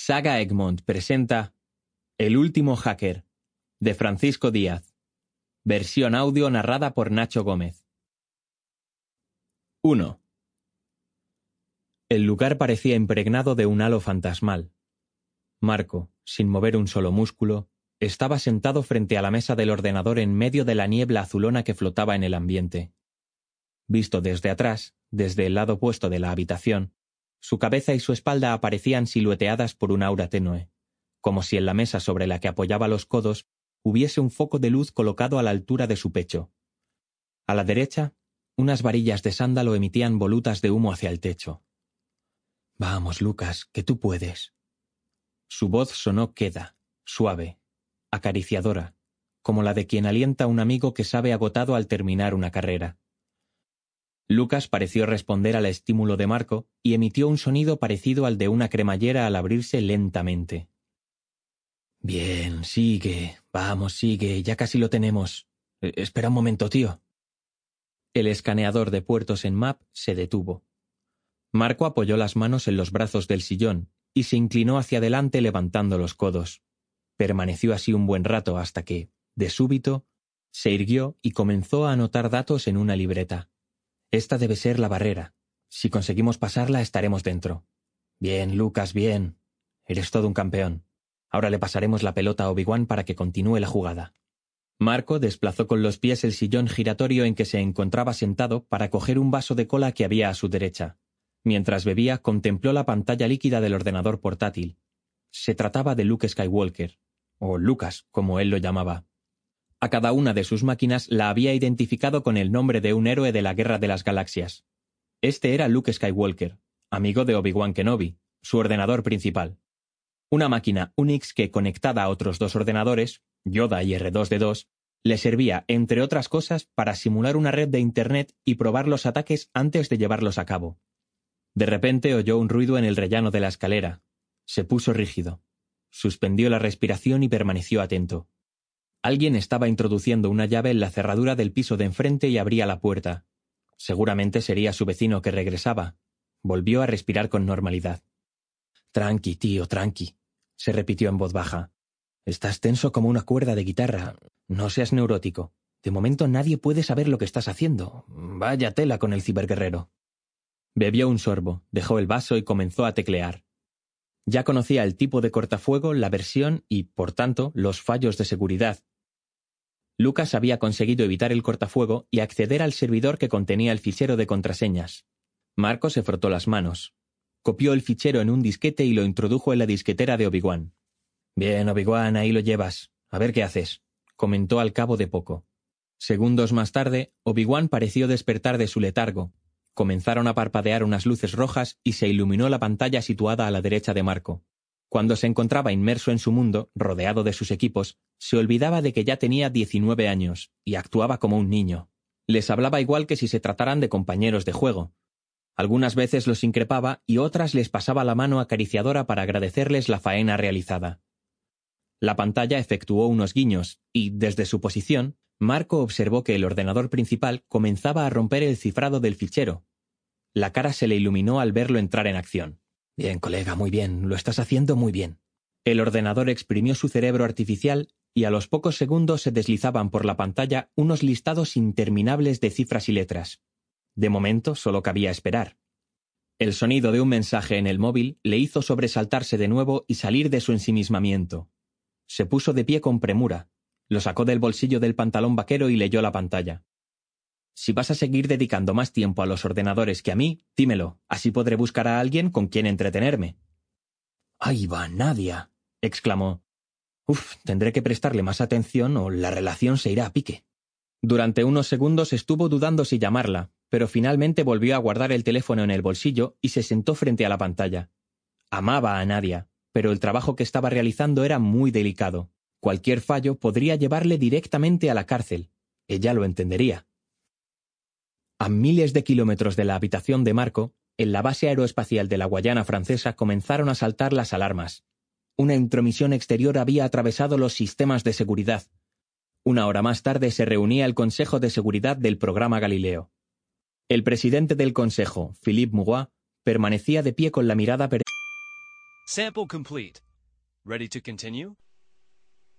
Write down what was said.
Saga Egmont presenta El último hacker, de Francisco Díaz. Versión audio narrada por Nacho Gómez. 1. El lugar parecía impregnado de un halo fantasmal. Marco, sin mover un solo músculo, estaba sentado frente a la mesa del ordenador en medio de la niebla azulona que flotaba en el ambiente. Visto desde atrás, desde el lado opuesto de la habitación, su cabeza y su espalda aparecían silueteadas por un aura tenue, como si en la mesa sobre la que apoyaba los codos hubiese un foco de luz colocado a la altura de su pecho. A la derecha, unas varillas de sándalo emitían volutas de humo hacia el techo. «Vamos, Lucas, que tú puedes». Su voz sonó queda, suave, acariciadora, como la de quien alienta a un amigo que sabe agotado al terminar una carrera. Lucas pareció responder al estímulo de Marco y emitió un sonido parecido al de una cremallera al abrirse lentamente. «Bien, sigue, vamos, sigue, ya casi lo tenemos. Espera un momento, tío». El escaneador de puertos en MAP se detuvo. Marco apoyó las manos en los brazos del sillón y se inclinó hacia adelante levantando los codos. Permaneció así un buen rato hasta que, de súbito, se irguió y comenzó a anotar datos en una libreta. «Esta debe ser la barrera. Si conseguimos pasarla, estaremos dentro». «Bien, Lucas, bien. Eres todo un campeón. Ahora le pasaremos la pelota a Obi-Wan para que continúe la jugada». Marco desplazó con los pies el sillón giratorio en que se encontraba sentado para coger un vaso de cola que había a su derecha. Mientras bebía, contempló la pantalla líquida del ordenador portátil. Se trataba de Luke Skywalker, o Lucas, como él lo llamaba. A cada una de sus máquinas la había identificado con el nombre de un héroe de la Guerra de las Galaxias. Este era Luke Skywalker, amigo de Obi-Wan Kenobi, su ordenador principal. Una máquina Unix que, conectada a otros dos ordenadores, Yoda y R2D2, le servía, entre otras cosas, para simular una red de Internet y probar los ataques antes de llevarlos a cabo. De repente oyó un ruido en el rellano de la escalera. Se puso rígido. Suspendió la respiración y permaneció atento. Alguien estaba introduciendo una llave en la cerradura del piso de enfrente y abría la puerta. Seguramente sería su vecino que regresaba. Volvió a respirar con normalidad. «Tranqui, tío, tranqui», se repitió en voz baja. «Estás tenso como una cuerda de guitarra. No seas neurótico. De momento nadie puede saber lo que estás haciendo. Vaya tela con el ciberguerrero». Bebió un sorbo, dejó el vaso y comenzó a teclear. Ya conocía el tipo de cortafuego, la versión y, por tanto, los fallos de seguridad. Lucas había conseguido evitar el cortafuego y acceder al servidor que contenía el fichero de contraseñas. Marco se frotó las manos. Copió el fichero en un disquete y lo introdujo en la disquetera de Obi-Wan. «Bien, Obi-Wan, ahí lo llevas. A ver qué haces», comentó al cabo de poco. Segundos más tarde, Obi-Wan pareció despertar de su letargo. Comenzaron a parpadear unas luces rojas y se iluminó la pantalla situada a la derecha de Marco. Cuando se encontraba inmerso en su mundo, rodeado de sus equipos, se olvidaba de que ya tenía 19 años y actuaba como un niño. Les hablaba igual que si se trataran de compañeros de juego. Algunas veces los increpaba y otras les pasaba la mano acariciadora para agradecerles la faena realizada. La pantalla efectuó unos guiños y, desde su posición, Marco observó que el ordenador principal comenzaba a romper el cifrado del fichero. La cara se le iluminó al verlo entrar en acción. «Bien, colega, muy bien, lo estás haciendo muy bien». El ordenador exprimió su cerebro artificial y a los pocos segundos se deslizaban por la pantalla unos listados interminables de cifras y letras. De momento solo cabía esperar. El sonido de un mensaje en el móvil le hizo sobresaltarse de nuevo y salir de su ensimismamiento. Se puso de pie con premura, lo sacó del bolsillo del pantalón vaquero y leyó la pantalla. «Si vas a seguir dedicando más tiempo a los ordenadores que a mí, dímelo, así podré buscar a alguien con quien entretenerme». «Ahí va, Nadia», exclamó. Tendré que prestarle más atención o la relación se irá a pique». Durante unos segundos estuvo dudando si llamarla, pero finalmente volvió a guardar el teléfono en el bolsillo y se sentó frente a la pantalla. Amaba a Nadia, pero el trabajo que estaba realizando era muy delicado. Cualquier fallo podría llevarle directamente a la cárcel. Ella lo entendería. A miles de kilómetros de la habitación de Marco, en la base aeroespacial de la Guayana Francesa comenzaron a saltar las alarmas. Una intromisión exterior había atravesado los sistemas de seguridad. Una hora más tarde se reunía el Consejo de Seguridad del programa Galileo. El presidente del Consejo, Philippe Mourois, permanecía de pie con la mirada Sample complete. Ready to continue?